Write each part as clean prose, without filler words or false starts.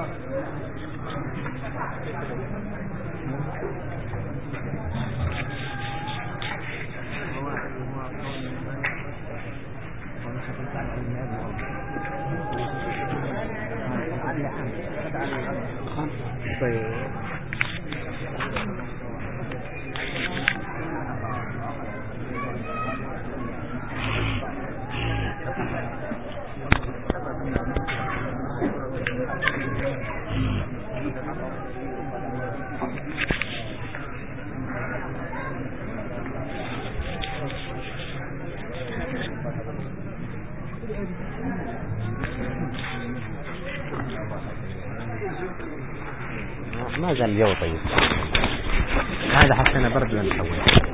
ما زال الجو طيب. هذا حسنا برد ونحول.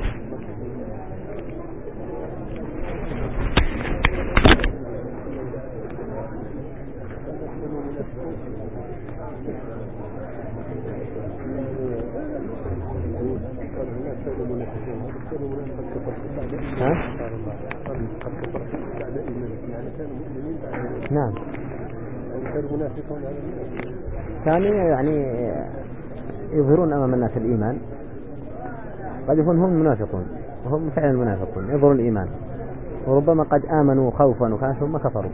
نعم. كانوا يعني يظهرون أمام الناس الإيمان، قد يكون هم المنافقون وهم فعلا المنافقون يظهرون الإيمان، وربما قد آمنوا خوفا وكانوا ثم كفروا.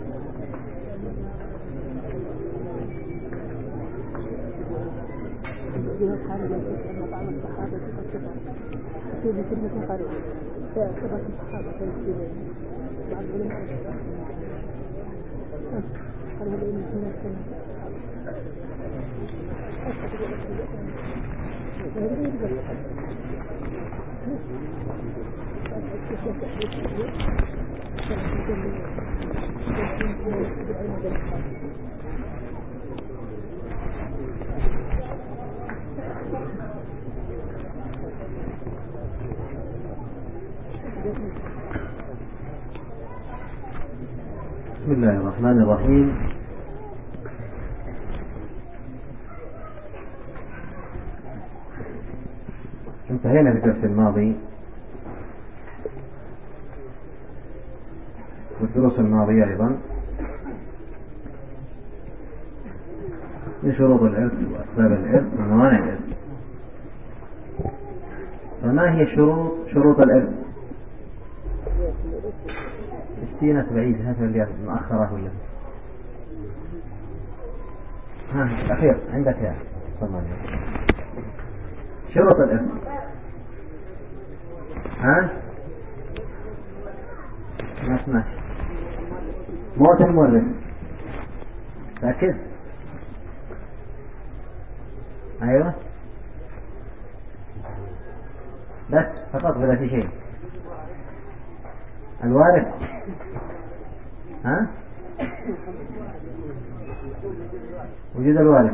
بسم الله الرحمن الرحيم. انتهينا في الدرس الماضي والدروس الماضية أيضا من شروط الإرث وأسباب الإرث وموانع الإرث. فما هي شروط الإرث؟ ستينة بعيد هذا اللي مؤخرة ولا أخير عندك يا صمم. شروط الإرث ما اسمعش. موت المورث. ركز. أيوة بس فقط ولا في شيء. الوارث وجود الوارث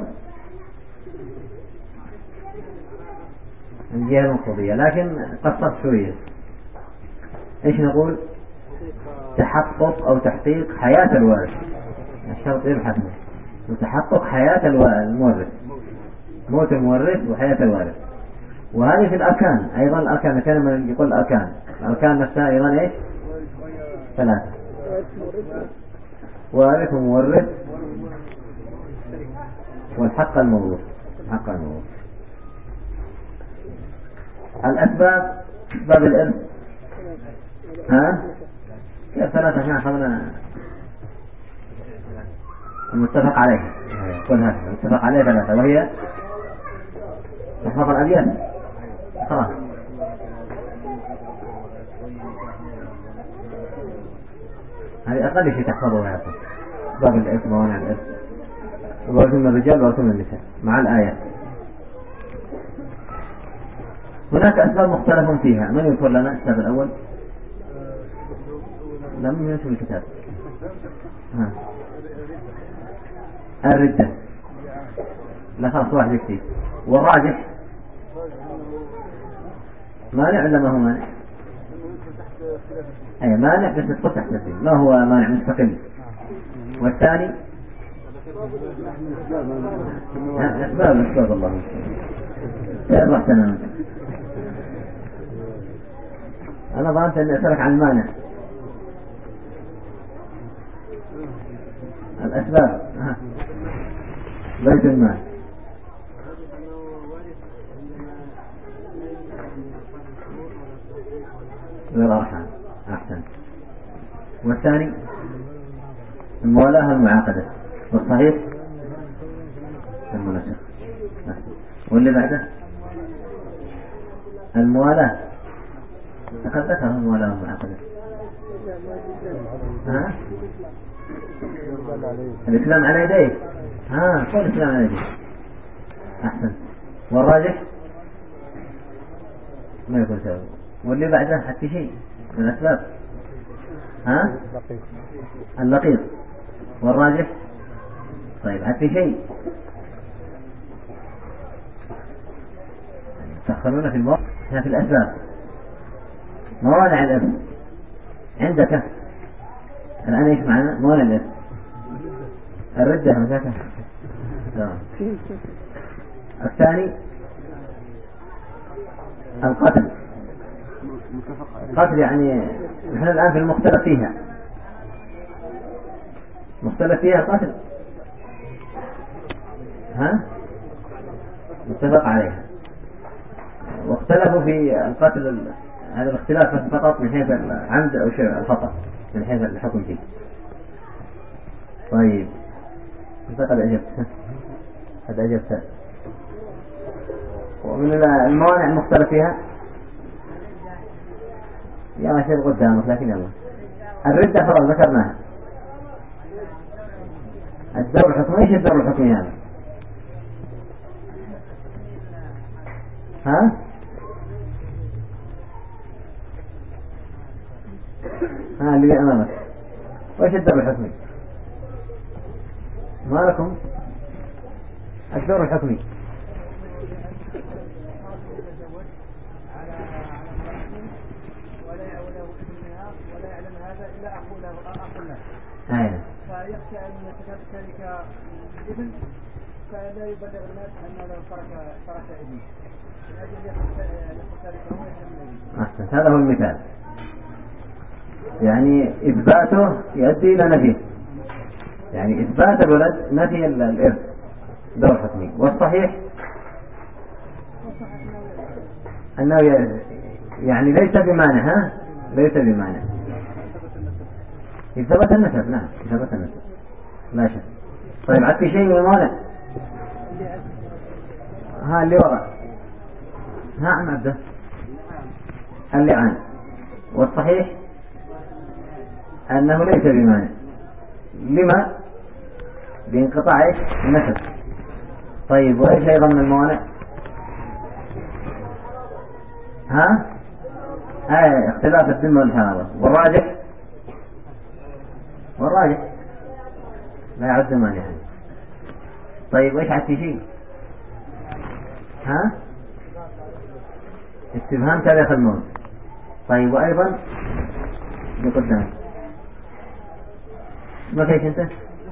من جهة المقتضية، لكن قصرت شوية. ايش نقول؟ تحقق او تحقيق حياة الوارث. الشرط يبحث وتحقق حياة المورث، موت المورث وحياة الوارث. وهذه في الأركان أيضا. الأركان كلمة يقول الأركان نفسها أيضا إيش؟ ثلاثة: وارث ومورث والحق الموروث. الأسباب، أسباب الإرث كيف ثلاثة؟ احنا أخذنا المتفق عليه. كل هذا المتفق عليه ثلاثة، وهي تحفظ الأبيات. خلاص هذه أقل شيء تحفظه يا أخي. أسباب الإرث وموانع الإرث، وارث من الرجال وارث من النساء مع الآيات. هناك أسباب مختلف فيها. من يذكر لنا السبب الأول؟ لم ينشر الكتاب. الردة. لا خلاص واحد يكتب. والراجح مانع ولا ما هو مانع؟ أي مانع بس تدخل تحت نفسه، ما هو مانع مستقل. والثاني أسباب الله رحت أنا ظننت أن أسألك عن المانع. الأسباب بيت المال. للأرحام. أحسن. والثاني الموالاة المعاقدة. والصحيح المناسخ. واللي بعده الموالاة. لقد ذكر الموالاة المعاقدة. ها؟ الإسلام على يديه. قول الإسلام على يديه. أحسن. والراجح ما يكون سبب. واللي بعده حتى شيء من الأسباب. اللقيط. والراجح طيب حتى شيء تدخلون في الموضوع. احنا في الأسباب موانع الإثم عندك الآن. ايش معنا موانع الإثم؟ الردة مساكن. الثاني القتل. قتل يعني نحن الآن في المختلف فيها. مختلف فيها قتل. متفق عليها. واختلفوا في القتل. هذا الاختلاف فقط من حيث العمد أو شيء الخطأ من حيث الحكم فيه. طيب انت قد أجبت. ومن الموانع المختلف فيها يا ما شيء قدامك لكن يلا. الردة فرض ذكرناها. الدور الحكمي. ايش الدور الحكمي هذا؟ اللي أمامك. وإيش الدور الحكمي؟ ما لكم الدور الحكمي. ولا يعلم هذا إلا أخونا. فيخشى أن تترك ابن فلا يبلغ الناس أنه لو ترك ابنه. أحسن. هذا هو المثال. يعني إثباته يؤدي إلى نفيه. يعني إثبات الولد نفي الإرث دور حكمي. والصحيح أنه يعني ليس بمانع. ليس بمانع. ثبت النسب. نعم ثبت النسب لا شك. طيب عاد في شيء من المانع. اللي وراء. عم عبده اللعان. والصحيح أنه ليس بمانع. لما؟ بانقطاع النسب. طيب وإيش أيضا من الموانع؟ اختلاف الذم والحرارة. والراجح لا يعد مانعا. طيب وإيش عاد في شيء؟ استفهام تاريخ الموت. طيب وأيضا بقدام ما كيش انت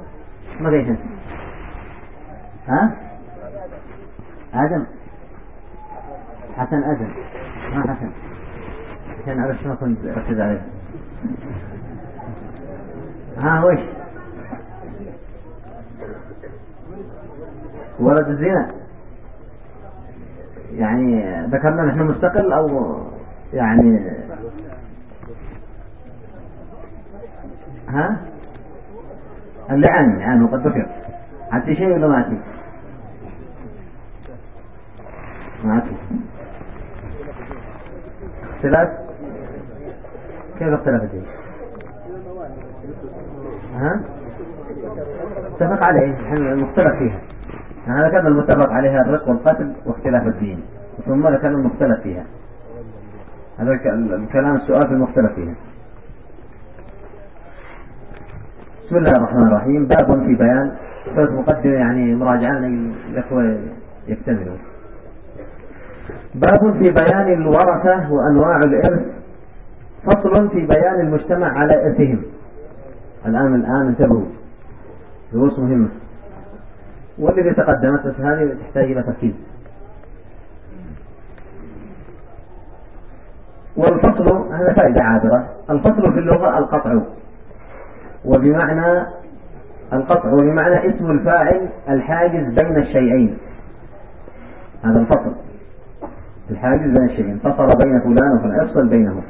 آدم. حسن آدم. حسن عشان عرفت ما كنت ركز عليه. وش ولد الزنا. يعني ذكرنا نحن مستقل أو يعني اللعان وقد ذكر. حتى شيء ولا ما أتي؟ ما أتي. اختلاف. كيف اختلاف الدين؟ اتفق عليه. المختلف فيها. هذا كان المتفق عليها الرق والقتل واختلاف الدين. ثم كان المختلف فيها. هذا الكلام السؤال في المختلف فيها. بسم الله الرحمن الرحيم. باب في بيان. صوت مقدمة يعني مراجعة الأخوة يكتملوا. باب في بيان الورثة وأنواع الإرث. فصل في بيان المجتمع على إرثهم. الآن انتبهوا. دروس مهمة. والذي تقدمت بس هذه تحتاج إلى تركيز. والفصل هذا فائدة عابرة. الفصل في اللغة القطع. وبمعنى القطع بمعنى اسم الفاعل الحاجز بين الشيئين، هذا الفصل، الحاجز بين الشيئين، فصل بين فلان وفلان، افصل بينهم.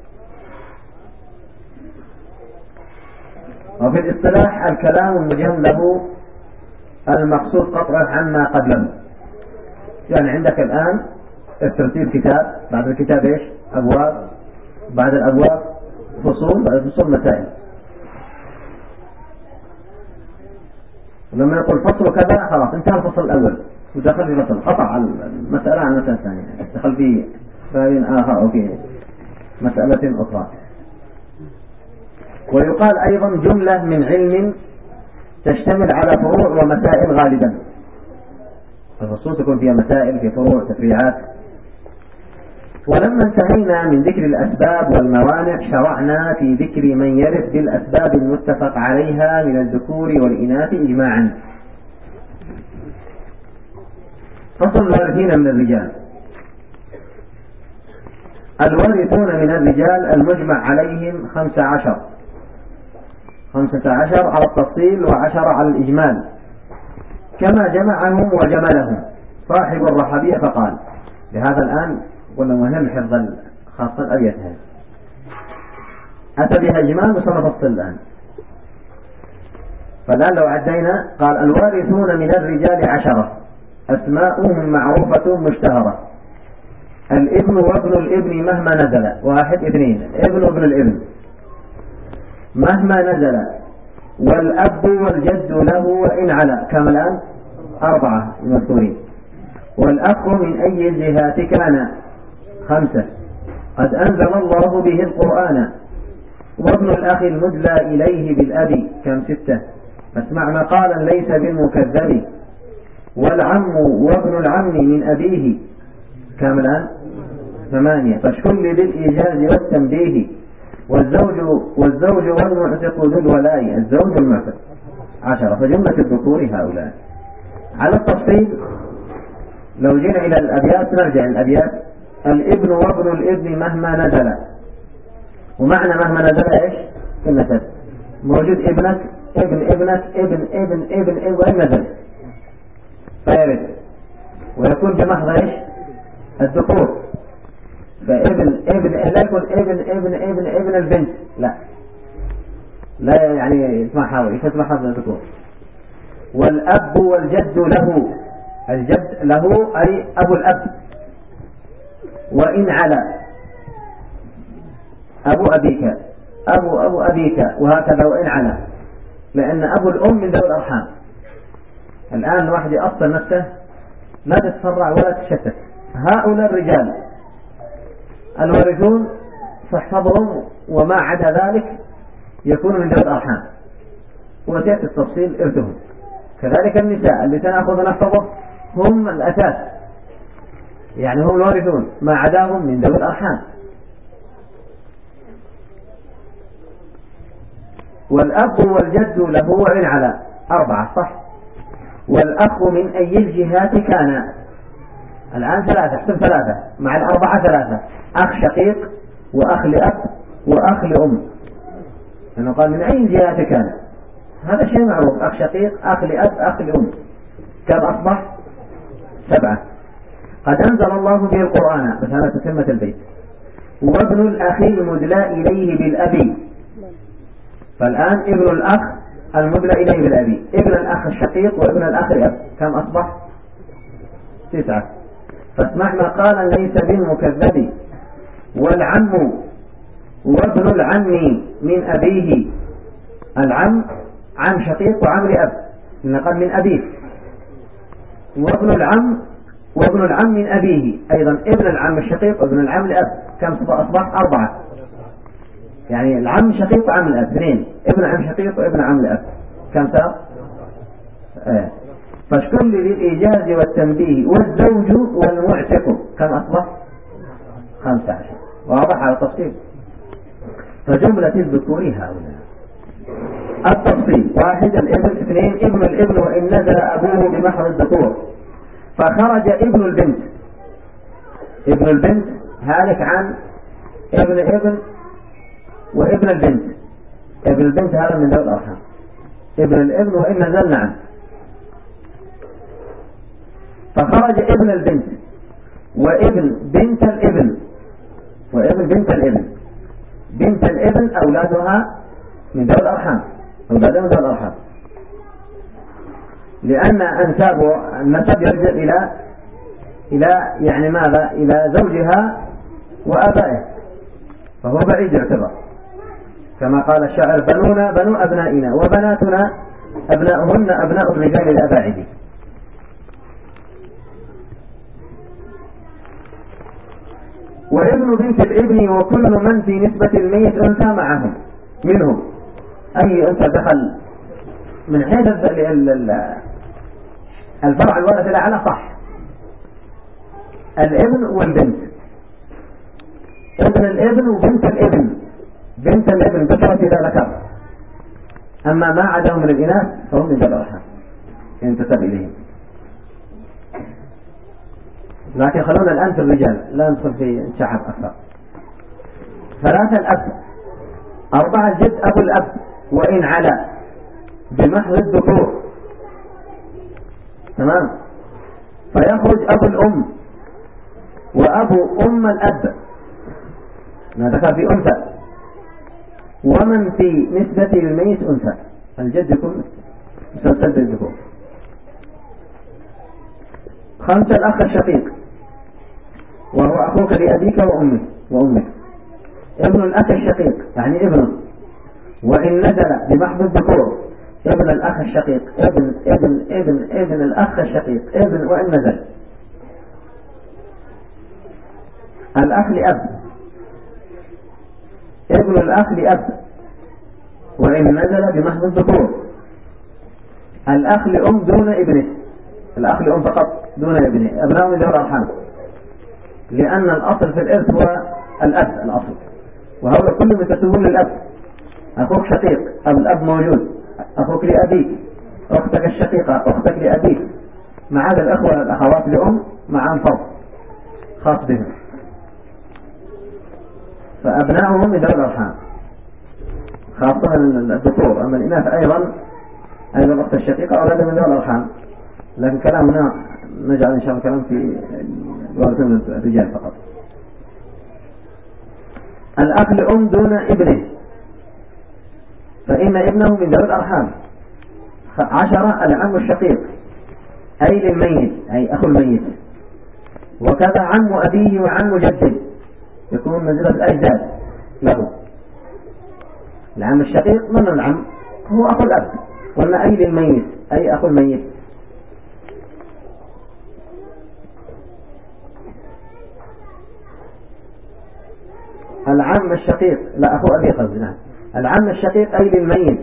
وفي الاصطلاح الكلام المجهم له المقصود قطعه عما قبله. يعني عندك الآن الترتيب كتاب، بعد الكتاب ايش؟ أبواب، بعد الأبواب فصول، بعد الفصول مسائل. لما يقول فصل كذا خلاص انتهى الفصل الأول ودخل في فصل، قطع المسألة عن المسألة الثانية، دخل في باب آخر أو في مسألة أخرى. ويقال أيضا جملة من علم تشتمل على فروع ومسائل غالبا. الفصول تكون فيها مسائل، في فروع، تفريعات. ولما انتهينا من ذكر الأسباب والموانع شرعنا في ذكر من يرث بالأسباب المتفق عليها من الذكور والإناث إجماعا. فصل الوارثين من الرجال. الوارثون من الرجال المجمع عليهم 15 على التفصيل و10 على الإجمال، كما جمعهم وجملهم صاحب الرحبية فقال. لهذا الآن قلنا مهم حفظ خاصة الأبيات هذه، أتى بها إجمال وسنفصل الآن. فالآن لو عدينا قال الوارثون من الرجال 10 أسماؤهم معروفة مشتهرة. الابن وابن الابن مهما نزل، 1 2 ابن وابن الابن مهما نزل، والأب والجد له وإن علا، كما الآن 4 المذكورين. والأخ من أي الجهات كان 5 قد أنزل الله به القرآن. وابن الأخ المدلى إليه بالأب كم 6 فاسمع مقالا ليس بالمكذب. والعم وابن العم من أبيه كم الآن 8 فاشكل بالإيجاز والتنبيه. والزوج والمعتق ذو الولاء، الزوج والمعتق 10. فجملة الذكور هؤلاء. على التفصيل لو جينا إلى الأبيات نرجع الأبيات. الابن وابن الابن مهما نزل، ومعنى مهما نزل ايش؟ النسب، موجود ابنك ابن ابنك ابن ابن ابن ابن وإن نزل فيرد، ويكون بمحض ايش؟ الذكور. فابن ابن لا يكون ابن البنت، لا يعني اسمع حاول يسمع حظ الذكور. والأب والجد له، الجد له أي أبو الأب. وإن علا أبو أبيك، أبو أبيك، وهكذا وإن علا، لأن أبو الأم من ذوي الأرحام. الآن الواحد يأصل نفسه لا تتفرع ولا تشتت. هؤلاء الرجال الوارثون فاحفظهم، وما عدا ذلك يكون من ذوي الأرحام، وسيأتي التفصيل إرثهم. كذلك النساء اللي سنأخذ نحفظه هم الأساس، يعني هم الوارثون، ما عداهم من ذوي الأرحام. والأب والجد له وإن على 4 صح. والأخ من أي الجهات كان، الآن 3 احسب 3 مع 4 3 أخ شقيق وأخ لأب وأخ لأم، لأنه قال من أي الجهات كان، هذا شيء معروف، أخ شقيق أخ لأب أخ لأم، كم أصبح 7. قد أنزل الله به القرآن، بس هذا تتمة البيت. وابن الأخ المدلى إليه بالأبي، فالآن ابن الأخ المدلى إليه بالأبي، ابن الأخ الشقيق وابن الأخ الأب، كم أصبح 9. فاسمع مقالا ليس بالمكذب. والعم وابن العم من أبيه، العم عم شقيق وعم لأب، نقل من أبيه. وابن العم من أبيه أيضا، ابن العم الشقيق وابن العم لأب، كم أصبح 4. يعني العم شقيق وعم الأب 2، ابن عم شقيق وابن عم الأب، كم صار؟ فاشكل للإيجاز والتنبيه. والزوج والمعتق كم أصبح 15. واضح على التفصيل. فجملة الذكور هؤلاء. التفصيل 1 الابن، 2 ابن الابن وإن نزل أبوه بمحض الذكور. فخرج ابن البنت، ابن البنت هالك عن ابن وابن البنت. ابن البنت هذا من ذوي الأرحام. ابن الابن وإن نزل نعم. فخرج ابن البنت وابن بنت الابن وابن بنت الابن. بنت الابن أولادها من ذوي الأرحام، أولادها من ذوي الأرحام، لأن أنسابه النسب يرجع إلى يعني ماذا؟ إلى زوجها وآبائه، فهو بعيد يعتبر، كما قال الشاعر: بنونا بنو أبنائنا وبناتنا أبناؤهن أبناء الرجال الأباعد. وابن بنت الابن وكل من في نسبة الميت أنثى معهم منهم، أي أنثى دخل من حيث الفرع الورث على صح الابن والبنت، ابن الابن وبنت الابن. بنت الابن ذكرت إذا ذكر، أما ما عداهم من الإناث فهم من ذوي الأرحام ينتسب إليهم. لكن خلونا الآن في الرجال، لا ندخل في شعب أكثر. 3 الأب، 4 الجد أبو الأب وإن علا بمحض الذكور، تمام. فيخرج أبو الأم وأبو أم الأب، ما دخل في أنثى، ومن في نسبة الميت أنثى، الجد يكون مسلسل بالذكور. 5 الأخ الشقيق وهو أخوك لأبيك وأمك. ابن الأخ الشقيق يعني ابنه، وإن نزل بمحض الذكور. ابن الأخ الشقيق ابن ابن ابن ابن الأخ الشقيق ابن وإن نزل. الأخ لأب، ابن الأخ لأب وإن نزل بمحض الذكور. الأخ لأم دون ابنه، الأخ لأم فقط دون ابنه، أبناء من ذوي الأرحام، لأن الأصل في الإرث هو الأب الأصل، وهؤلاء كلهم ينتسبون للأب. أخوك شقيق أو الأب موجود، أخوك لأبيك، أختك الشقيقة، أختك لأبيك، مع هذا الأخوة الأخوات لأم معهم فرض خاص بهم، فأبناؤهم من ذوي الأرحام خاصة الذكور. أما الإناث أيضا الأخت الشقيقة أولادها من ذوي الأرحام، لكن كلامنا نجعل إن شاء الله كلام في الوارثين الرجال فقط. الأخ لأم دون ابنه، فإن ابنه من ذوي الأرحام. 10 العم الشقيق أي للميت أي أخو الميت، وكذا عم أبيه وعم جده يكون منزلة الأجداد له. العم الشقيق من العم؟ هو أخو الأب، قلنا أي للميت أي أخو الميت. العم الشقيق لا أخو أبي قصدنا، العم الشقيق أي للميت،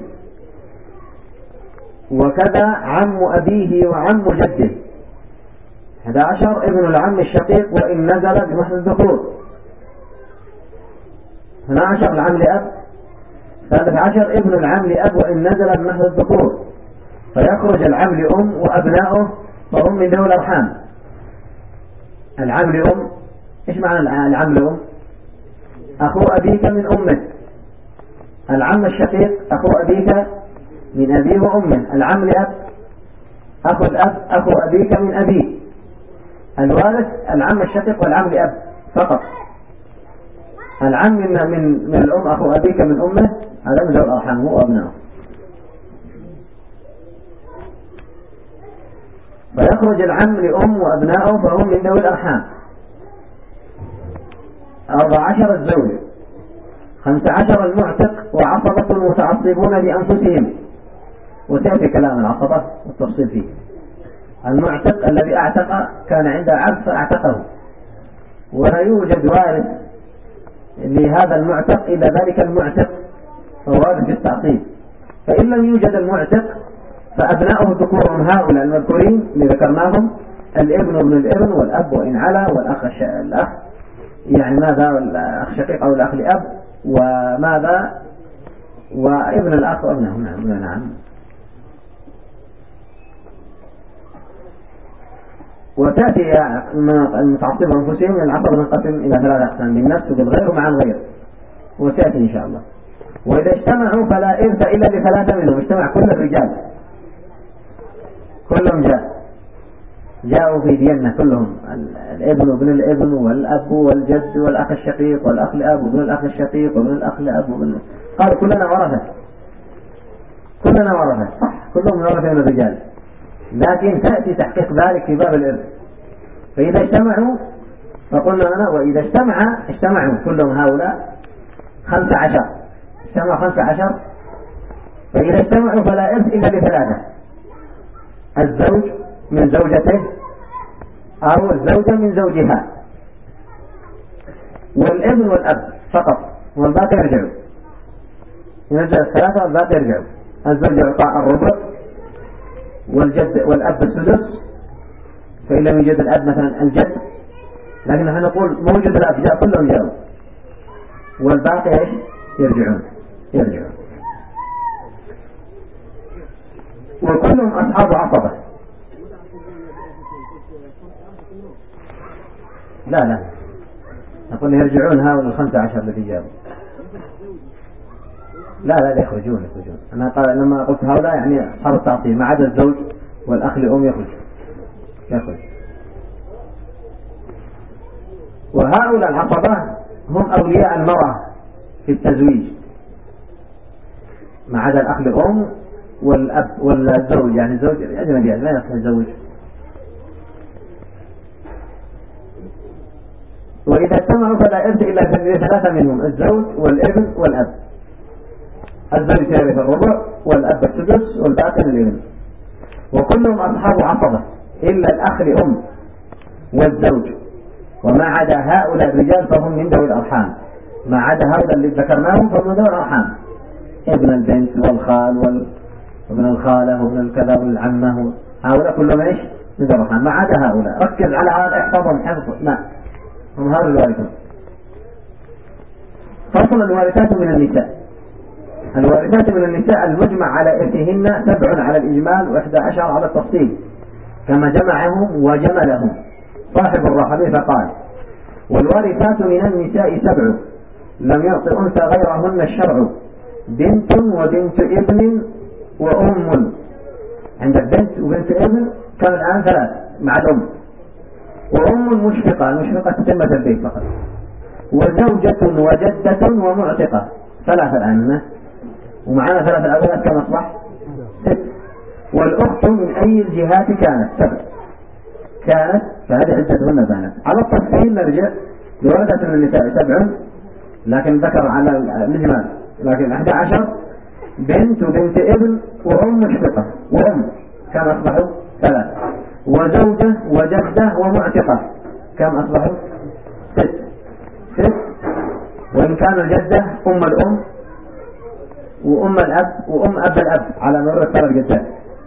وكذا عم أبيه وعم جده. 11 ابن العم الشقيق وإن نزل بمحض الذكور. 12 العم لأب. 13 ابن العم لأب وإن نزل بمحض الذكور، فيخرج العم لأم وأبناؤه فهم من ذوي الأرحام. العم لأم، إيش معنى العم لأم؟ أخو أبيك من أمه. العم الشقيق أخو أبيك من أبيه وأمه. العم لأب أخو الأب أخو أبيك من أبيه. الوارث العم الشقيق والعم لأب فقط. العم من الأم أخو أبيك من أمه، هذا من ذوي الأرحام هو وأبنائه. فيخرج العم لأم وأبنائه فهم من ذوي الأرحام. 14 الزوج. 15 المعتق وعصبة المتعصبون لأنفسهم، وسيأتي كلام العصبة والتفصيل فيه. المعتق الذي اعتق كان عنده عبد فاعتقه، ولا يوجد وارث لهذا المعتق إلا ذلك المعتق، فهو وارث بالتعصيب. فإن لم يوجد المعتق فأبناؤه ذكورهم هؤلاء المذكورين اللي ذكرناهم: الابن وابن الابن والأب وإن علا، والأخ الأخ يعني ماذا، والأخ شقيق أو الأخ لأب، وماذا، وابن الأخ وابنه. نعم. وتأتي المتعصبة أنفسهم. العصبة تنقسم إلى 3 أقسام: بالنفس وبالغير ومع الغير، وتأتي إن شاء الله. وإذا اجتمعوا فلا إرث إلا لثلاثة منهم. اجتمع كل الرجال كلهم جاءوا في ديانة كلهم، الابن وابن الابن والأب والجد والأخ الشقيق والأخ الأب وابن الأخ الشقيق وابن الأخ الأب قالوا كلنا ورثة صح، كلهم ورثة من الرجال، لكن تأتي تحقيق ذلك في باب الإرث. فإذا اجتمعوا فقلنا أنا وإذا اجتمعوا كلهم هؤلاء 15 اجتمعوا 15. فإذا اجتمعوا فلا إرث إلا بثلاثة: الزوج من زوجته أو الزوجة من زوجها، والابن والأب فقط، والباقي يرجعوا. ينزل الثلاثة والباقي يرجعوا. الزوج يعطى الربع، والجد والأب السدس، فإن لم يوجد الأب مثلا الجد، لكن نحن نقول موجود الأب جاء كلهم جاءوا، والباقي ايش؟ يرجعون. وكلهم أصحاب عصبة. لا نقول يرجعون هؤلاء 15 الذي جاءوا. لا يخرجون. أنا لما قلت هؤلاء يعني أصحاب التعصيب، ما عدا الزوج والأخ لأم يخرج. وهؤلاء العصبة هم أولياء المرأة في التزويج، ما عدا الأخ لأم والأب والزوج، يعني الزوج أجنبي لا يصح الزوج. وإذا اجتمعوا فلا إرث إلا ثلاثة منهم: الزوج والابن والأب. الزوج يرث الربع، والأب السدس، والباقي للابن. وكلهم أصحاب عصبة إلا الأخ لأم والزوج، وما عدا هؤلاء الرجال فهم من ذوي الأرحام. ما عدا هؤلاء اللي ذكرناهم فهم من ذوي الأرحام: ابن البنت والخال وابن الخالة وابن الكذا والعمة، هؤلاء كلهم ايش؟ من ذوي الأرحام. ما عدا هؤلاء، ركز على هذا احفظهم حفظ. لا، هم هؤلاء الوارثون. فصل الوارثات من النساء. الوارثات من النساء المجمع على إرثهن 7 على الإجمال و11 على التفصيل، كما جمعهم وجملهم صاحب الرحبي فقال: والوارثات من النساء 7 لم يعط أنثى غيرهن الشرع: بنت وبنت ابن وأم. عندك بنت وبنت ابن كان الآن 3 مع الأم، وأم مشفقة. المشفقة تتمة البيت فقط. وزوجة وجدة ومعتقة 3 الآن، ومعنا 3 الأولاد كم أصبح؟ 6. والأخت من أي الجهات كانت 7 كانت، فهذه عدتهن بانت. على التفصيل نرجع لوردة من النساء 7، لكن ذكر على الإجمال، لكن 11 بنت وبنت ابن وأم مشفقة وأم كم أصبحوا 3. وزوجة وجدة ومعتقة كم أصبحوا 6. وإن كان الجدة أم الأم وأم الأب وأم أب الأب على مر 3 جدات.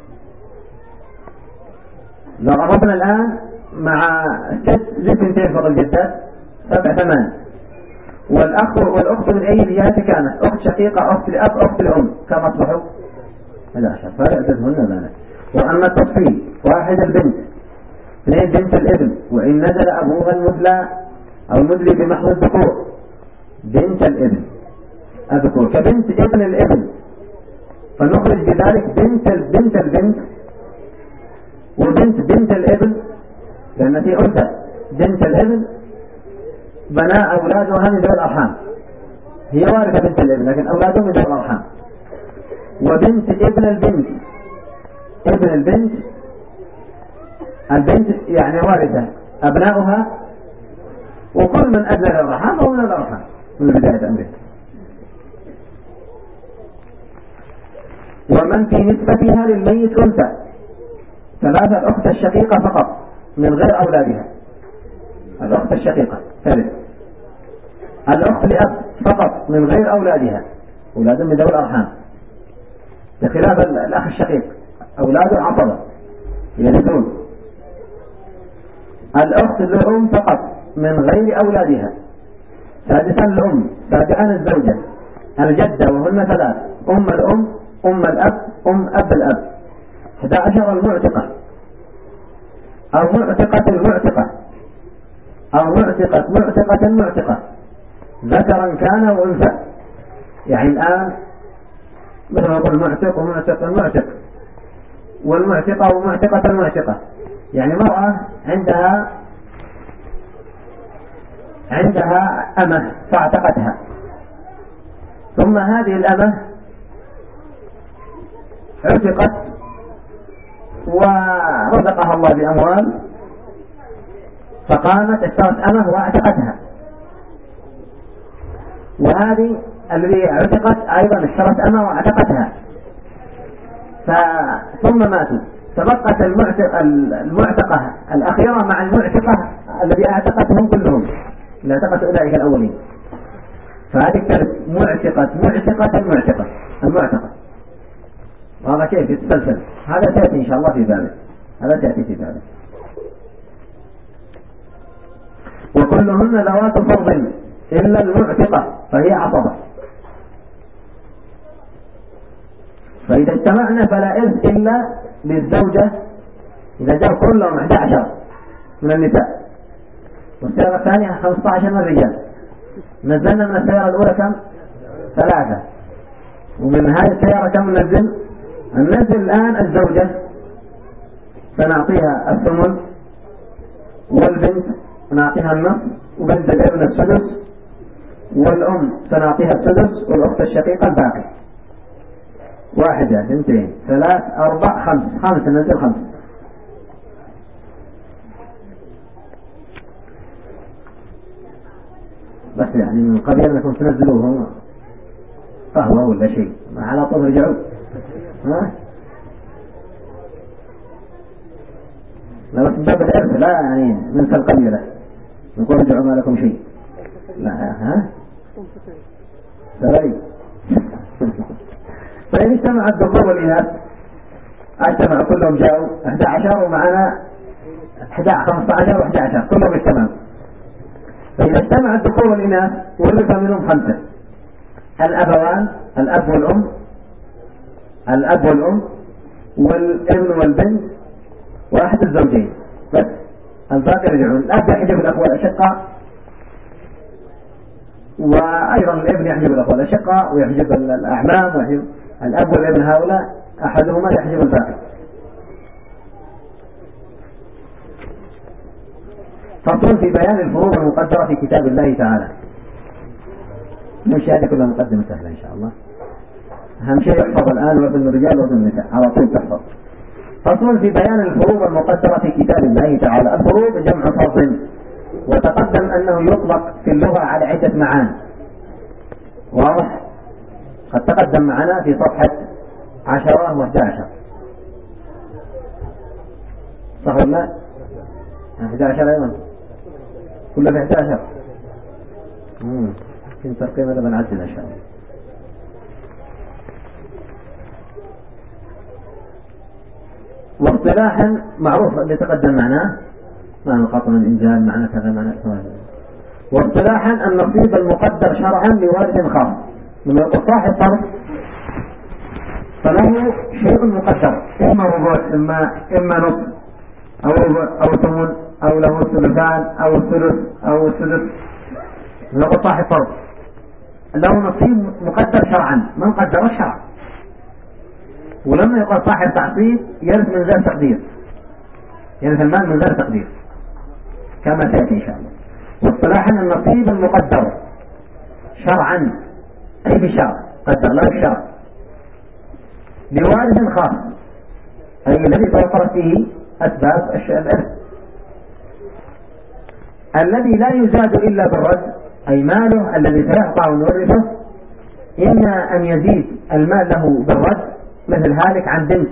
لو ربطنا الآن مع 6 زي 2 فضل الجدات 7 8. والأخت من أي جهات كانت: أخت شقيقة، أخت الأب، أخت الأم كم أصبحوا 11. فعددهن بانت. وأما التفصيل: 1 البنت، 2 بنت الابن، وإن نزل أبوها المدلى أو المدلي بمحض الذكور بنت الابن الذكور، كبنت ابن الابن، فنخرج بذلك بنت البنت وبنت بنت الابن، لأن في أنثى بنت الابن بناء أولادها من ذوي الأرحام، هي وارثة بنت الابن لكن أولادهم من ذوي الأرحام. وبنت ابن البنت يعني وارثة أبناؤها، وكل من أدنى الأرحام أو من الأرحام من بداية أمره. ومن في نسبتها للميت أنثى 3: الأخت الشقيقة فقط من غير أولادها، الأخت الشقيقة 3. الأخت لأب فقط من غير أولادها، أولاد من ذوي الأرحام، بخلاف الأخ الشقيق أولاد العصبة يرثون. الأخت لأم فقط من غير أولادها. 6 الأم، 7 الزوجة، الجدة وهن 3: أم الأم، أم الأب، أم أب الأب. 11 المعتقة أو معتقة المعتقة أو معتقة معتقة ذكرا كان وأنثى. يعني الآن مثل ما يقول معتق ومعتق المعتق والمعتقة ومعتقة المعتقة، يعني مرأة عندها أمة فاعتقتها، ثم هذه الأمة عتقت ورزقها الله بأموال فقامت اشترت أمة واعتقتها، وهذه الذي عتقت أيضا اشترت أمة واعتقتها، ثم ماتوا، فبقت المعتقة الأخيرة مع المعتقة الذي اعتقتهم كلهم، اللي اعتقت أولئك الأولين، فهذه كانت معتقة المعتقة. وهذا كيف يتسلسل، هذا تأتي إن شاء الله في ذلك، وكلهن ذوات فرض إلا المعتقة فهي عصبة، فإذا اجتمعنا فلا إرث إلا للزوجة إذا جاء كلهم 11 من النساء، والسيارة الثانية 15 من الرجال، نزلنا من السيارة الأولى كم؟ 3، ومن هذه السيارة كم ننزل الآن الزوجة سنعطيها الثمن، والبنت نعطيها النصف، وبنت الابن السدس، والأم سنعطيها السدس، والأخت الشقيقة الباقي. 1 2 3 4 5 ننزل 5. بس يعني من قبل أنكم تنزلوهم قهوة ولا شيء على طول رجعوا، لا بس باب الإرث لا يعني ننسى القليلة نقول رجعوا ما لكم شيء، لا سبعي. فإن اجتمع الذكور والإناث اجتمعوا كلهم جاءوا 11 ومعنا 15 و11 كلهم اجتمعوا، فإذا اجتمع الذكور والإناث ورث منهم 5: الأبوان الأب والأم والابن والبنت واحد الزوجين، بس الباقي يرجعون. الأب يحجب الأخوة الأشقاء، وأيضا الابن يحجب الأخوة الأشقاء ويحجب الأعمام، ويحجب الأب والابن، هؤلاء أحدهما يحجب الباقي. فصل في بيان الفروض المقدرة في كتاب الله تعالى. مش هذه كلها مقدمة سهلة إن شاء الله، أهم شيء يحفظ الآن وزن الرجال وزن النساء على طول تحفظ. فصل في بيان الفروض المقدرة في كتاب الله تعالى. الفروض جمع فرض، وتقدم أنه يطلق في اللغة على عدة معاني، واضح؟ قد تقدم معنا في صفحة 10 و11، صح ولا لا؟ 11 أيضا كله في 11. في ترقيم هذا بنعدل إن شاء الله. واصطلاحا معروف اللي تقدم معناه معنى القطع من الإنجال، معنى كذا، معنى كذا. واصطلاحا النصيب المقدر شرعا لوارث خاص، من صاحب فرض فله شيء مقدر، إما ربع إما نصف أو ثمن أو له الثلثان أو الثلث أو السدس، من صاحب فرض له نصيب مقدر شرعا، من قدر الشرع. ولما يقول صاحب تعصيب يرث من غير تقدير، يرث المال من غير تقدير كما سيأتي إن شاء الله. واصطلاحا النصيب المقدر شرعا أي بشرع، قدر له الشرع لوارث خاص، أي الذي توفرت فيه أسباب الإرث، الذي لا يزاد إلا بالرد، أي ماله الذي سيعطى ونورثه إما أن يزيد المال له بالرد، مثل هالك عن بنت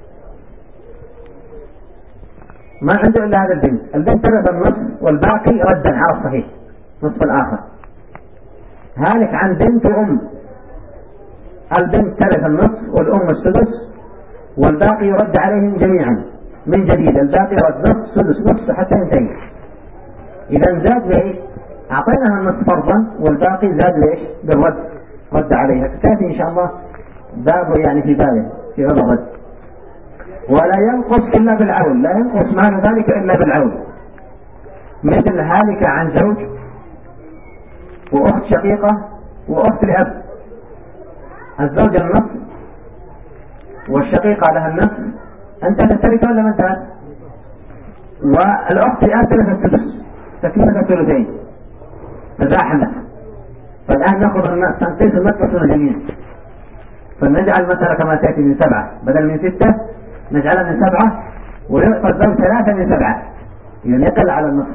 ما عنده إلا هذا البنت ترث النصف والباقي ردا على الصحيح، نصف الآخر. هالك عن بنت وأم، البنت ترث النصف والأم السدس، والباقي يرد عليهم جميعا من جديد، الباقي رد نصف سدس نصف حتى ينتهي. إذا زاد ليش؟ أعطيناها النصف فرضا والباقي زاد ليش؟ بالرد، رد عليها. تأتي إن شاء الله باب يعني في بابه في هذا الرد. ولا ينقص إلا بالعول، لا ينقص مال ذلك إلا بالعول، مثل هالك عن زوج وأخت شقيقة وأخت لأب، الزوجة النصف والشقيقة لها النصف، أنت تشترك ولا ما انتهت؟ والأخت الآن ثلث السدس تكملة الثلثين تزاحمت. فالآن نأخذ تنقيص المتوسط الجميع، فنجعل المسألة كما تأتي من 7 بدل من 6 نجعلها من 7 ويعطى الزوج 3 من 7، يعني يقل على النصف،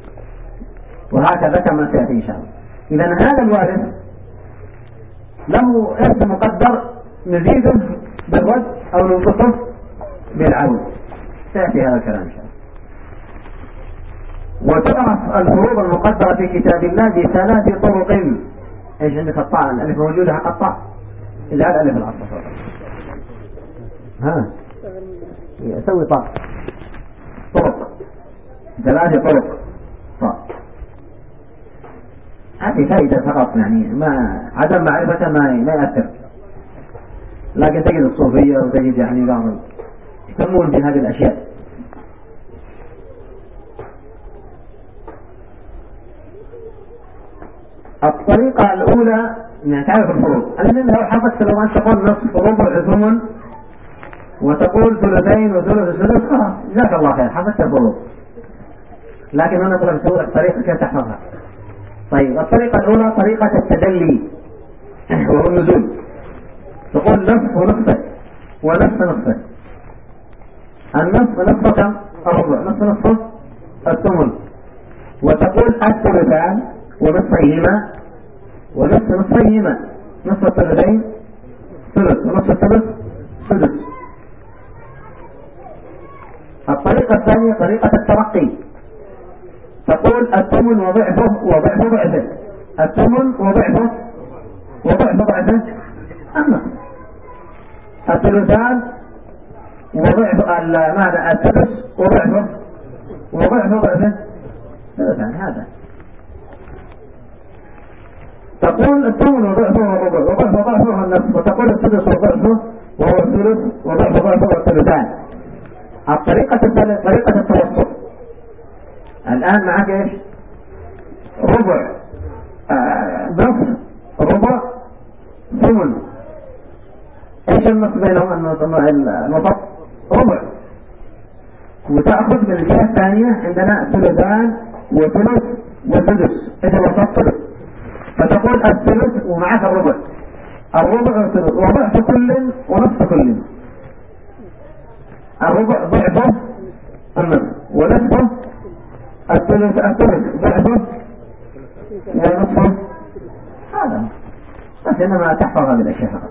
وهكذا كما سيأتي إن شاء الله. إذن هذا الوارث له إرث مقدر نزيده بالرد أو ننقصه بالعود، سيأتي هذا الكلام إن شاء الله. وتعرف الفروض المقدرة في كتاب الله ب3 طرق. ايش عندك الطاء؟ الألف موجودة حق الطاء، إذا الألف العطف ها سوي طاء، طرق 3 طرق طاء. هذه فائدة فقط، يعني ما عدم معرفة ما يأثر، لكن تجد الصوفية وتجد يعني بعض يهتمون بهذه الأشياء. الطريقة الأولى يعني تعرف الفروض، الذين لو حفظت لو أن تقول نصف ربع ثمن وتقول ثلثين وثلث ثلث خلاص جزاك الله خير حفظت الفروض، لكن أنا أطلب سؤال طريقة كيف تحفظها. طيب الطريقة الأولى طريقة التدلي وهو النزول، تقول نصف ونصف ونصف نصف. النصف نصف كم؟ الربع. نصف نصف الثمن، وتقول الثلثان ونصفيهما ونصف نصفيهما، نصف الثلثين ثلث ونصف الثلث سدس. الطريقة الثانية طريقة الترقي، تقول الثمن وضعفه وضعف ضعفه، الثمن وضعفه وضعف ضعفه النصف، الثلثان وضعف ماذا الثلث وضعفه وضعف ضعفه ثلثان. هذا تقول الثمن وضعفه والربع وضعف ضعفه النصف، وتقول الثلث وضعفه وهو الثلث وضعف ضعفه والثلثان. الطريقة الثالثة طريقة التوسط. الآن معك ايش؟ ربع نصف ربع ثمن. ايش النصف بينهم؟ الوسط ربع. وتأخذ من الجهة الثانية عندنا ثلثان وثلث وسدس، ايش الوسط؟ ثلث. فتقول الثلث ومعك الربع، الربع والثلث وضعف كل ونصف كل. الربع ضعفه النصف ونصفه الثلث ضعفه ونصفه. هذا بس إنما تحفظ هذه الأشياء فقط.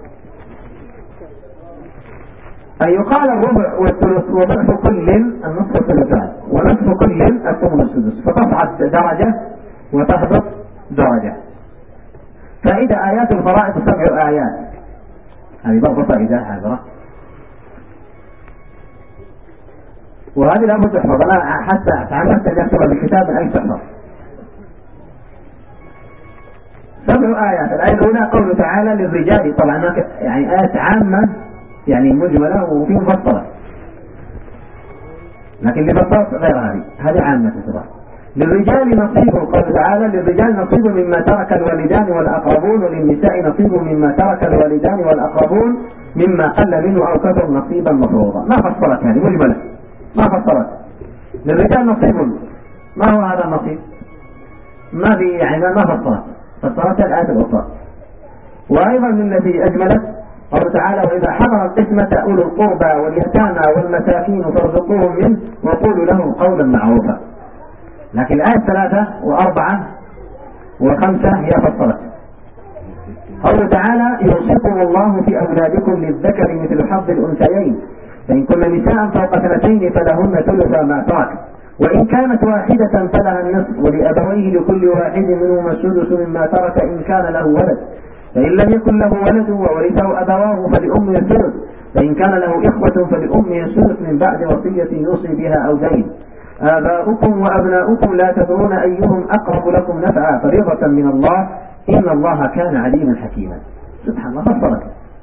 أن يقال الربع والثلث وضعف كل النصف الثلثان ونصف كل الثمن السدس، فتصعد درجة وتهبط درجة. فإذا آيات الفرائض 7 آيات، هذه برضه فائدة حاضرة، وهذه لابد تحفظ. أنا حتى تعمدت أن أكتبها بكتاب من أي تحفظ. 7 آيات. الآية الأولى قوله تعالى للرجال، طبعا يعني آيات عامة يعني مجملة وفي مفصلة، لكن لبساط غير هذه عامة تبع. للرجال نصيب، قال تعالى للرجال نصيب مما ترك الوالدان والأقربون، وللنساء نصيب مما ترك الوالدان والأقربون مما قل منه أو كثر نصيبا مفروضا. ما فصلت هذه مجملة، ما فصلت. للرجال نصيب، ما هو هذا النصيب؟ ما في يعني ما فصلت الآية الأخرى. وأيضا من الذي أجملت قال تعالى وإذا حضر القسمة أولو القربى واليتامى والمساكين فارزقوهم منه وقولوا لهم قولا معروفا. لكن الآية 3 و4 و5 هي فصلت. قال تعالى يوصيكم الله في أولادكم للذكر مثل حظ الأنثيين، فإن كن نساء فوق 2 فلهن ثلث ما ترك، وإن كانت واحدة فلها النصف، ولأبويه لكل واحد منهما السدس مما ترك إن كان له ولد، فإن لم يكن له ولد وورثه أبواه فلأمه الثلث، فإن كان له إخوة فلأمه الثلث من بعد وصية يوصي بها أو دين. آباؤكم وأبناؤكم لا تدرون أيهم أقرب لكم نفعا فريضة من الله إن الله كان عليما حكيما. سبحان الله فصلت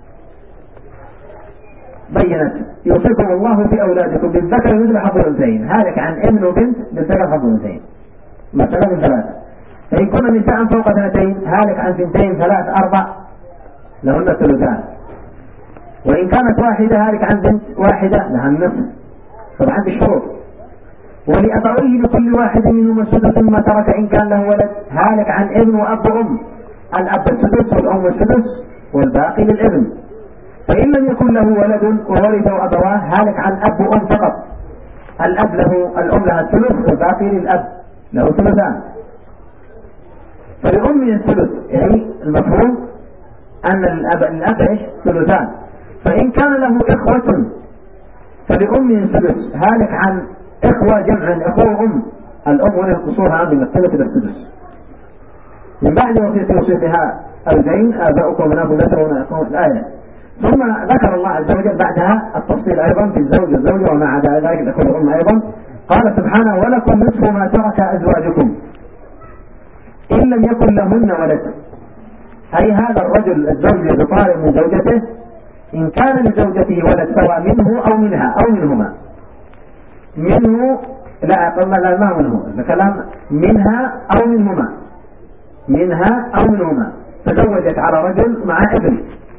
بينت يوصيكم الله في أولادكم بالذكر مثل حظ الأنثيين، هالك عن ابن وبنت بالذكر حظ الأنثيين مثلا من 3. فإن كن نساء فوق 2 هالك عن 2 3 4 لهن ثلثان، وإن كانت واحدة هالك عن بنت واحدة لها النصف طبعا بالشروط. ولأبويه لكل واحد منهما السدس مما ترك إن كان له ولد، هالك عن ابن وأب وأم، الأب السدس والأم السدس والباقي للابن. فإن لم يكن له ولد وورثه أبواه هالك عن أب وأم فقط، الأب له الأم لها الثلث والباقي للأب له ثلثان. فلأم الثلث، يعني المفهوم أن الأب إيش ثلثان. فإن كان له إخوة فلأم الثلث، هالك عن إخوة جمعا إخوة أم، الأم هنا ينقصوها من الثلث إلى السدس. من بعد وصية يوصي بها الزين آباؤكم ونابوا لترون الآية. ثم ذكر الله عز وجل بعدها التفصيل أيضا في الزوج والزوجة وما عدا ذلك الأخوة الأم أيضا. قال سبحانه ولكم نصف ما ترك أزواجكم إن لم يكن لهن ولد، أي هذا الرجل الزوج يطالب من زوجته إن كان لزوجته ولد سواء منه أو منها أو منهما. منه لا ما منه الكلام منها أو منهما، منها أو منهما. تزوجت على رجل مع ابن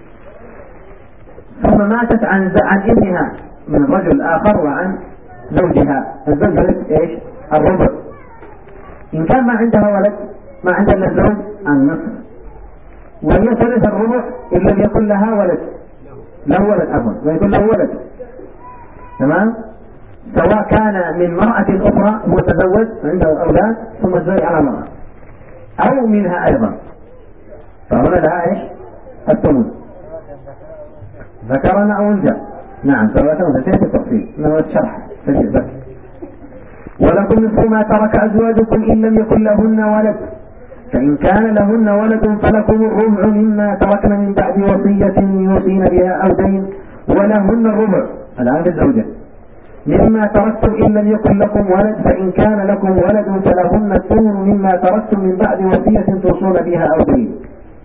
ثم ماتت عن ابنها من رجل آخر وعن زوجها، الزوج إيش الربع. إن كان ما عندها ولد ما عندها إلا الزوج النصف، وهي ثلث الربع إن لم يكن لها ولد، له ولد عفوا ويكون له ولد، تمام. سواء كان من مرأة أخرى هو تزوج عنده أولاد ثم تزوج على مرأة أو منها أيضا، فهنا لها إيش الثمن ذكرنا أو أنثى. نعم سواء في التفصيل من هو الشرح سجل بس. ولكم نصف ما ترك أزواجكم إن لم يكن لهن ولد، فإن كان لهن ولد فلكم الربع مما تركن من بعد وصية يوصين بها أو دين، ولهن الربع الآن بالزوجة مما تركتم إن لم يكن لكم ولد، فإن كان لكم ولد فلهن الثمن مما تركتم من بعد وصية توصون بها أو دين.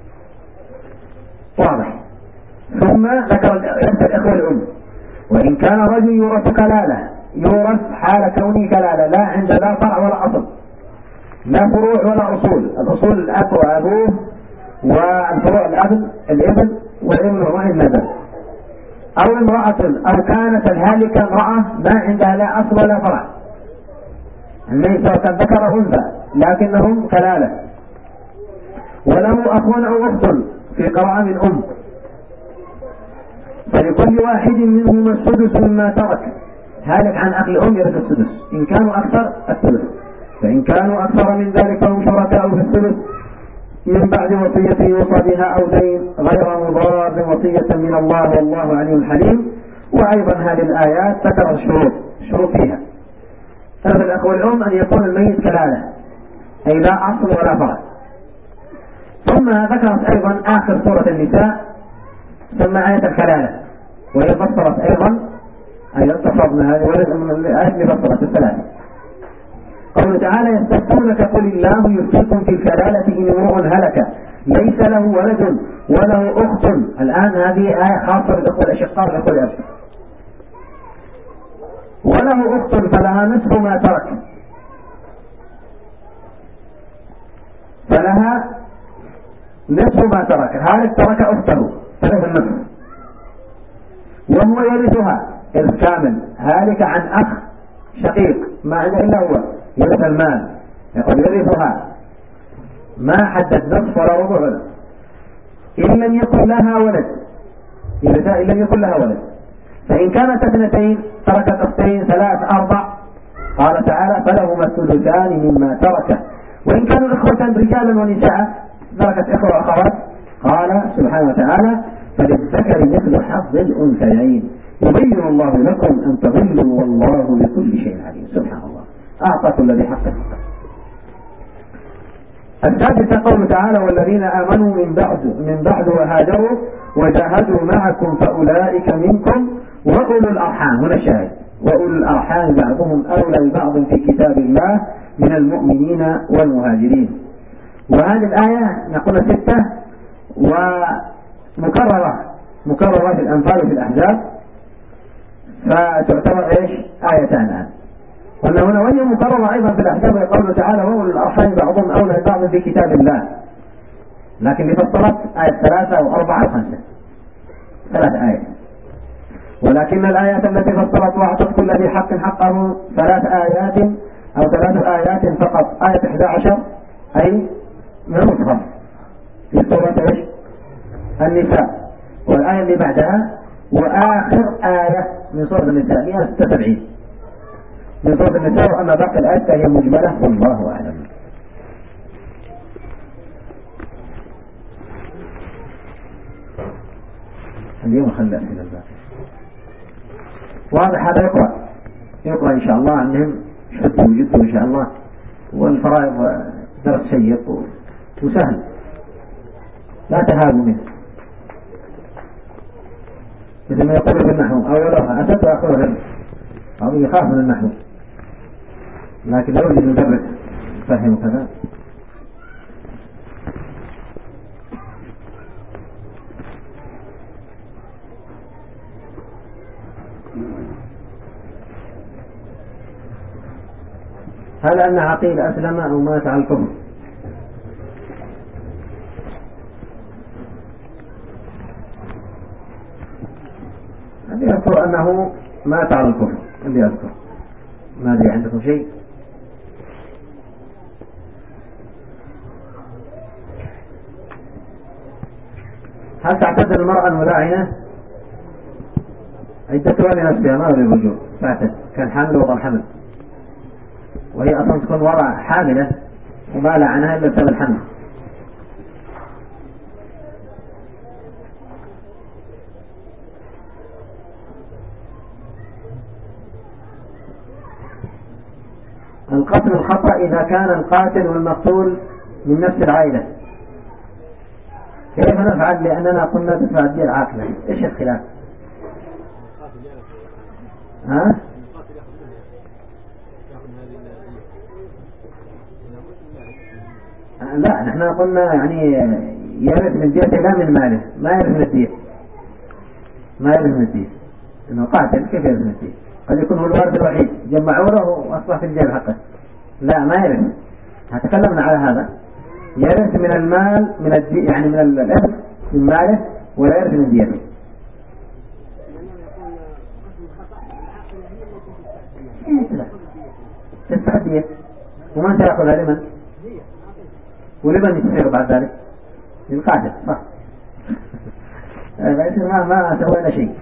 واضح. ثم ذكر الإخوة الأم، وإن كان رجل يورث كلالة، يورث حال كونه كلالة لا عند لا فرع ولا أصل، لا فروع ولا أصول، الأصول الأب وأبوه والفروع الابن والابن واحد نزل، أو امرأة أو كانت الهالكة امرأة ما عندها لا أصل ولا فرع، ليس كذكر أو أنثى لكنهم كلالة، وله أخ أو أخت في قراءة من أم، فلكل واحد منهما السدس مما ترك، هالك عن أخ الأم يرث السدس إن كانوا أكثر الثلث، فإن كانوا أكثر من ذلك فهم شركاء في الثلث من بعد وصية يوصى بها أو دين غير مضار وصية من الله والله عليم حليم. وأيضا هذه الآيات ذكر الشروط فيها. هذا الأخوة الأم أن يكون الميت كلالة أي لا أصل ولا فرع. ثم ذكرت أيضا آخر سورة النساء ثم آية الكلالة، وهي فسرت أيضا تصرنا هذه من الآيات اللي فسرت الثلاثة. قوله تعالى يستفتونك قل الله يفتيكم في الكلالة إن امرؤ هلك ليس له ولد وله أخت. الآن هذه آية خاصة بالأخوة الأشقاء والأخوة الأب. وله أخت فلها نصف ما ترك، فلها نصف ما ترك، هذا ترك أخته فله النصف، وهو يرثها إرث كامل، هالك عن أخ شقيق ما عنده إلا هو يرث المال، يقول يرثها ما حدد نصف ولا ربع ولا. إن لم يكن لها ولد يرثها إن لم يكن لها ولد، فإن كانت اثنتين تركت أختين ثلاث أربع، قال تعالى فلهما الثلثان مما ترك، وإن كانوا إخوة رجالا ونساء تركت إخوة وأخوات، قال سبحانه وتعالى فللذكر مثل حظ الأنثيين يبين الله لكم أن تضلوا والله بكل شيء عليم. سبحان الله أعطى كل ذي حق. السادسة قوله تعالى والذين آمنوا من بعد وهاجروا وجاهدوا معكم فأولئك منكم وأولو الأرحام. هنا الشاهد وأولو الأرحام بعضهم أولى ببعض في كتاب الله من المؤمنين والمهاجرين. وهذه الآية نقول 6 ومكررة في الأنفال وفي الأحزاب، فتعتبر آيتان الآن. هنا وهي مكررة أيضا في الأحزاب قوله تعالى وأولو الأرحام بعضهم أولى ببعض في كتاب الله. لكن اللي فصلت آية 3 أو 4 أو 5 3 آيات. ولكن الآيات التي فصلت وأعطت كل ذي حق حقه 3 آيات أو 3 آيات فقط. آية 11 أي من المصحف في سورة إيش؟ النساء، والآية اللي بعدها وآخر آية من سورة النساء 176 من سورة النساء، وأما باقي الآيات فهي مجملة والله أعلم. اليوم خلى أسئلة الباقي واضح. هذا يقرأ إن شاء الله عنهم شدوا وجدوا إن شاء الله. والفرائض درس شيق وسهل لا تهابوا منه، مثل ما يقول في النحو أولها أسد وآخرها هم، أو يخاف من النحو، لكن لو يجب مدرس فهم كذا. هل أن عقيل أسلم أو مات على الكفر؟ أبي أذكر أنه مات على الكفر، أبي أذكر. ما أدري عندكم شيء؟ هل تعتذر المرأة الملاعنة عدتها لنفسها ما أريد الرجوع؟ تعتذر كان حامل وضع الحمل، وهي أصلا تكون وراء حاملة وما لعنها إلا بسبب الحمل. القتل الخطأ إذا كان القاتل والمقتول من نفس العائلة، كيف نفعل؟ لأننا قلنا تدفع الدية العاقلة. إيش الخلاف؟ ها؟ لا نحن قلنا يعني يرث من ديته لا من ماله، ما يرث من الدية، ما يرث من الدية، إنه قاتل كيف يرث من الدية؟ قد يكون هو الوارث الوحيد جمعوا له وأصبح في الجيب حقه، لا ما يرث. تكلمنا على هذا، يرث من المال من الدية، يعني من الإرث من ماله، ولا يرث من ديته. تدفع الدية ومن تأخذها لمن؟ ولمن يصير بعد ذلك؟ للقاتل صح. ما سوينا شيء.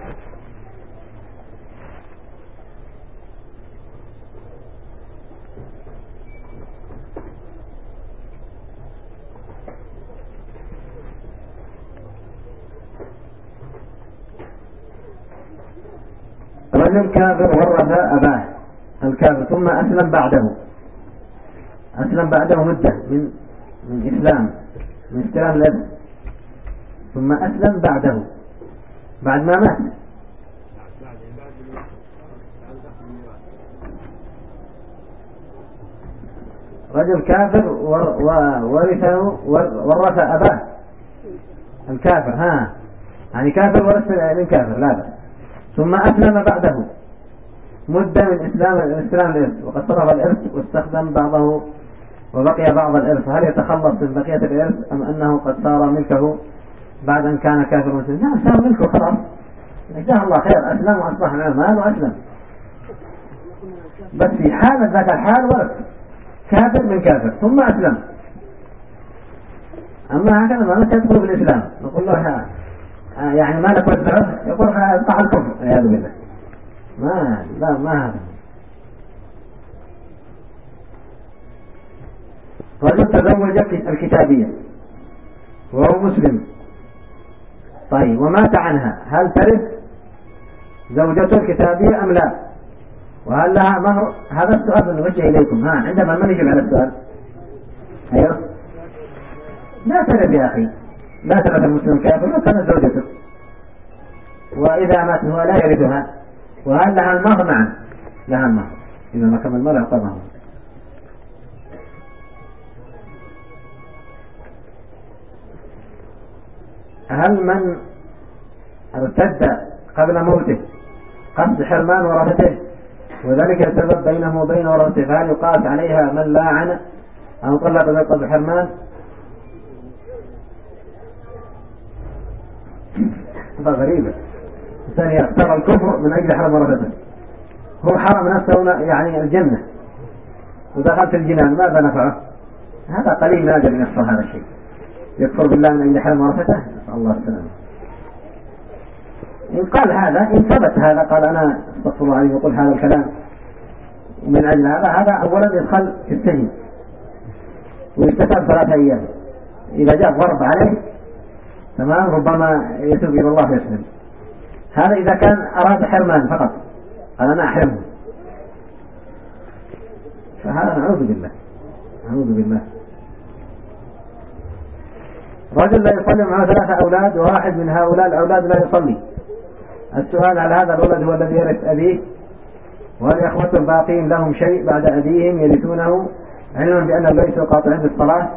رجل كافر ورث أباه الكافر ثم أسلم بعده مدة من إسلام، من استلام الأب، ثم أسلم بعده بعد ما مات. رجل كافر ورث أباه الكافر، يعني كافر ورث من كافر لا بأس، ثم أسلم بعده مدة من استلام الإرث، وقد صرف الإرث واستخدم بعضه وبقي بعض الإرث، هل يتخلص من بقية الإرث أم أنه قد صار ملكه بعد أن كان كافر مسلم؟ لا، صار ملكه خلاص، جزاه الله خير، أسلم وأصبح من المال وأسلم. بس في حالة ذاك الحال ورث كافر من كافر ثم أسلم. أما هكذا ما تدخل في الإسلام نقول له يعني ما لك وزعه، يقول طع الكفر والعياذ بالله. ما هذا. رجل تزوج الكتابية وهو مسلم، طيب ومات عنها، هل ترث زوجته الكتابية أم لا؟ وهل لها مهر؟ هذا السؤال نوجه إليكم. عندما من يجب على السؤال؟ أيوه، لا ترث يا أخي، لا ترث المسلم كافر لا كانت زوجته، وإذا مات هو لا يرثها. وهل لها المهر؟ نعم لها المهر، إذا ما كمل المرأة يعطى مهر. هل من ارتد قبل موته قصد حرمان ورثته وذلك يتسبب بينه وبين ورثته، فهل يقاس عليها من لاعن أو طلق بقصد حرمان؟ هذا غريبة. الثاني يختار الكفر من أجل حرم ورثته، هو حرم نفسه يعني الجنة ودخلت الجنان، ماذا نفعه؟ هذا قليل نادر أن يحصل هذا الشيء، يكفر بالله من أجل حرم ورثته، نسأل الله السلامة. إن قال هذا، إن ثبت هذا، قال أنا استغفر الله عليه يقول هذا الكلام من أجل هذا أولا يدخل في السجن ويستتاب 3 أيام، إذا جاء ضرب عليه تمام ربما يتوب إلى الله ويسلم. هذا إذا كان أراد حرمان فقط، قال أنا أحرمه، فهذا نعوذ بالله، نعوذ بالله. رجل لا يصلي معه 3 أولاد وواحد من هؤلاء الأولاد لا يصلي، السؤال على هذا الولد هو الذي يرث أبيه، وهل إخوته الباقين لهم شيء بعد أبيهم يرثونه علما بأنهم ليسوا قاطعين بالصلاة؟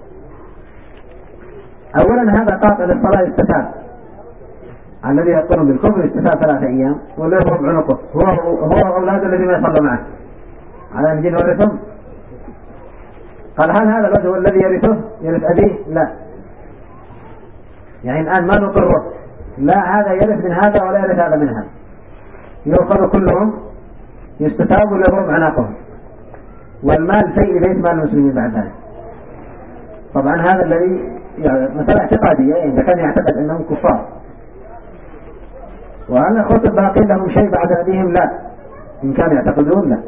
أولا هذا قاطع للصلاة استتاب، الذي يقر بالكفر استتاب 3 أيام ولا يضرب عنقه، هو أولاده الذي ما يصلوا معه على نجيل ورثهم. قال هل هذا الولد هو الذي يرثه يرث أبيه؟ لا، يعني الآن ما نقره، لا هذا يرث من هذا ولا يرث هذا من هذا، يؤخذ كلهم يستتاب ولا يضرب عناقهم، والمال شيء ليس مال المسلمين بعد ذلك. طبعا هذا الذي يعني مثلا اعتقادية، إذا كان يعتقد أنهم كفار. وهل أخوة الباقين لهم شيء بعد أبيهم؟ لا، إن كانوا يعتقدون لا.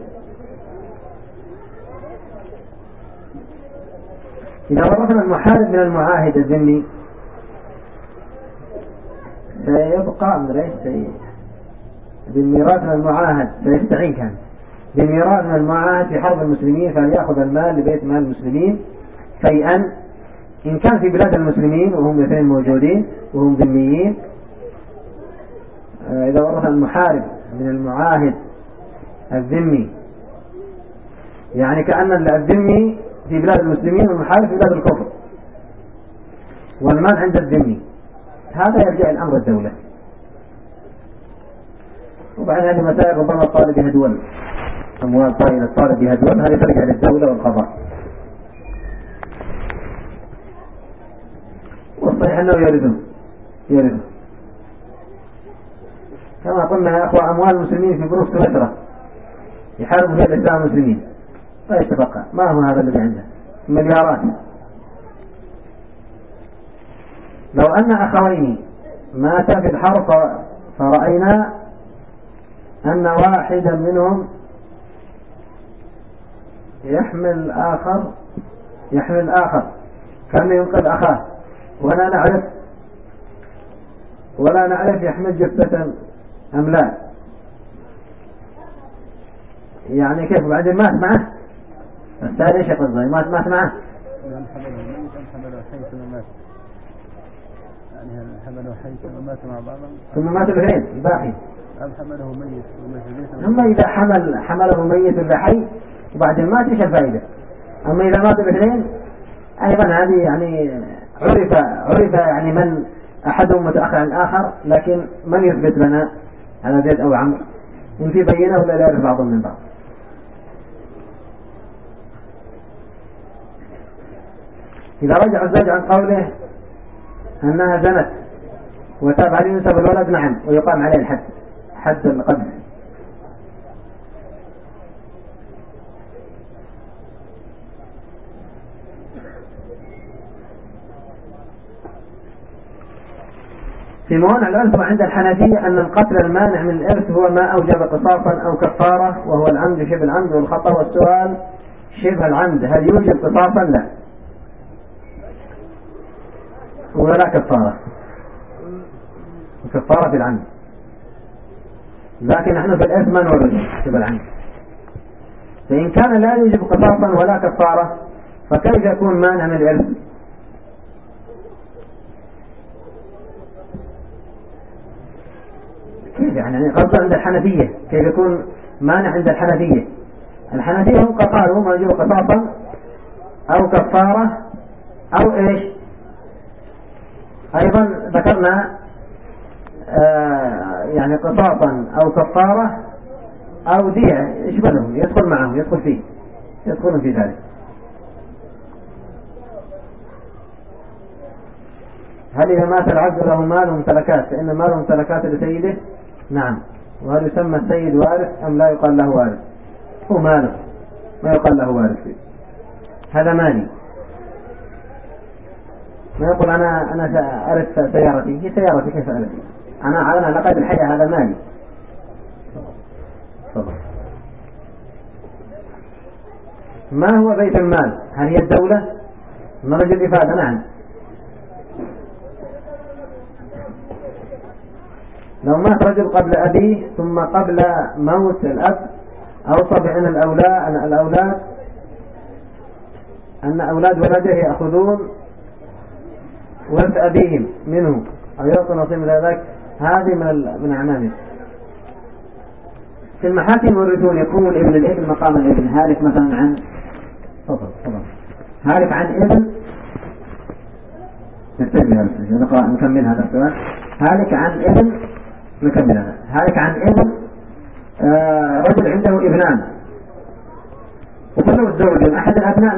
إذا ورثنا المحارب من المعاهد الذمي سيبقى بالميراث من المعاهد، سيستعين كان بالميراث من المعاهد في حرب المسلمين، فليأخذ المال لبيت مال المسلمين شيئا، إن كان في بلاد المسلمين وهم 2 موجودين وهم ذميين. إذا ورث المحارب من المعاهد الذمي، يعني كأن الذمي في بلاد المسلمين والمحارب في بلاد الكفر، والمال عند الذمي، هذا يرجع الأمر الدولة. وبعد هذه المسائل ربما الطالب بها دول، أموال طائلة الطالب بها دول، هذه ترجع للدولة والقضاء. والصحيح أنه يرثه كما قلنا يا أخوة، أموال المسلمين في بروك سويسرا يحاربوا فيها الإسلام المسلمين، لا يتبقى، ما هو هذا الذي عنده مليارات. لو أن أخوين ماتا في الحرب فرأينا أن واحدا منهم يحمل الآخر كان ينقذ أخاه، ولا نعرف يحمل جثة أم لا، يعني كيف بعدين مات معه الثاني ايش يقصد؟ مات معه حمله حي ثم مات مع بعضهم، ثم مات الاثنين الباقي، أم حمله ميت ثم إذا حمله ميت ولا حي وبعدين مات ايش الفائدة؟ أما إذا مات الاثنين أيضا هذه يعني عرف يعني من أحدهم متأخر عن الآخر، لكن من يثبت لنا على زيد أو عمرو إن في بينه ولا لا يعرف بعضهم من بعض. إذا رجع الزوج عن قوله أنها زنت وتاب عليه ينسب الولد، نعم، ويقام عليه الحد، حد القذف. في موانع الإرث عند الحنفية أن القتل المانع من الإرث هو ما أوجب قصاصا أو كفارة، وهو العمد شبه العمد والخطأ. والسؤال شبه العمد هل يوجب قصاصا؟ لا، ولا كفارة، كفارة في العمد، لكن نحن في الإرث ما نورد شبه العمد. فإن كان لا يوجب قصاصا ولا كفارة فكيف يكون مانع من الإرث؟ كيف يعني قصد عند الحنفية كيف يكون مانع عند الحنفية؟ الحنفية هم قالوا ما يوجب قصاصا أو كفارة أو إيش؟ أيضا ذكرنا يعني قصاصا أو كفارة أو دية، يشبههم، يدخل معهم، يدخلون في ذلك. هل إذا مات العبد له مال وممتلكات فإن مال وممتلكات لسيده؟ نعم. وهل يسمى السيد وارث أم لا يقال له وارث؟ هو ماله ما يقال له وارث فيه. هذا مالي. ما يقول أنا أرث سيارتي، هي سيارتي كيف أرثي؟ أنا على قيد الحياة، هذا مالي. طبعا. ما هو بيت المال؟ هل هي الدولة؟ مرج الإفادة. نعم. لو مات رجل قبل أبيه ثم قبل موت الأب أوصى بأن الأولاد أن أولاد ولده يأخذون ورث أبيهم منه أو يعطوا نصيب من ذلك، هذه من أعمامه. في المحاكم يورثون، يكون الابن مقام الابن. هالك مثلا عن هالك عن ابن، نكمل هذا السؤال. هالك عن ابن، نكمل هذا. هالك عن ابن رجل عنده ابنان وكله الزوج، أحد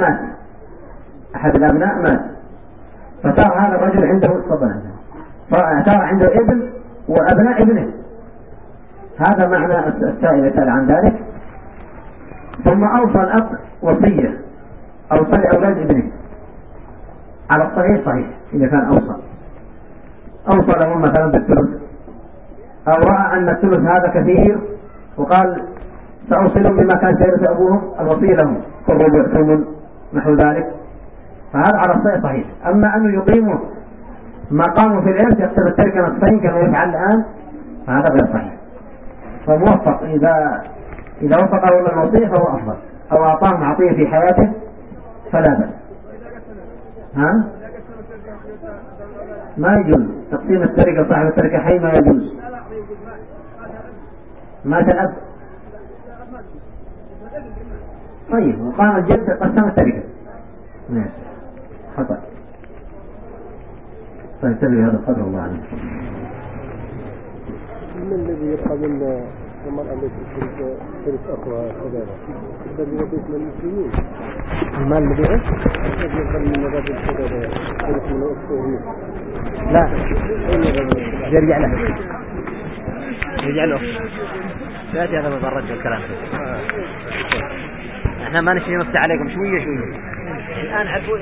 الأبناء مات فصار هذا الرجل عنده صار عنده ابن وأبناء ابنه. هذا معنى السائل يسأل عن ذلك. ثم أوصى الأب وصية، أوصى لأولاد ابنه على الصحيح صحيح. إذا كان أوصى لهم مثلا بالثلث، أو رأى أن الثلث هذا كثير وقال سأوصلهم بما كان سيرث أبوهم، الوصية لهم الربع ثمن نحو ذلك، فهذا على الصحيح صحيح. أما أنه يقيموا مقامه في الإرث يقسم التركة نصفين كما يفعل الآن، فهذا غير صحيح. فموفق إذا وفقه للوصية فهو أفضل، أو أعطاهم عطية في حياته فلا بأس. ما يجوز تقسيم التركة، صاحب التركة حي ما يجوز. مات الأب طيب وقام الجد قسم التركة، ماشي خطأ. فانتبه هذا القدر الله عنه. من الذي يقبل المرأة التي ترث أخوها كذلك؟ الذي يبيت من المسلمين. المال الذي الذي يقبل من مبادئ الكذلك ترث من أخته. لا يرجع له سيأتي هذا مبرد الكلام. احنا ما نشتري نص عليكم شوية الآن عبوا